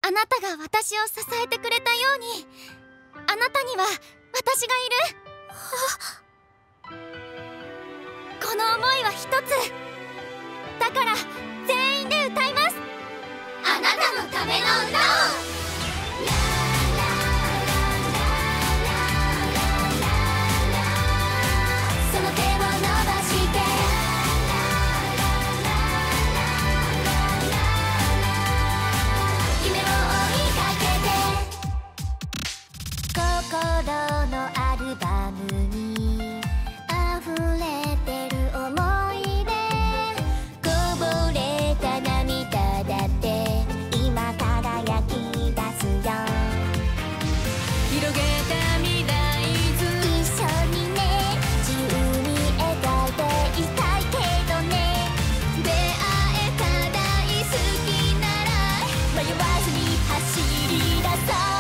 あなたが私を支えてくれたように、あなたには私がいる。この思いは一つだから、全員で歌います。あなたのための歌を。その手を伸ばして夢を追いかけて、心のアルバムに溢れてる想い出、こぼれた涙だって今輝き出すよ。広げた未来図一緒にね、自由に描いていたいけどね。出会えた大好きなら迷わずに走り出そう。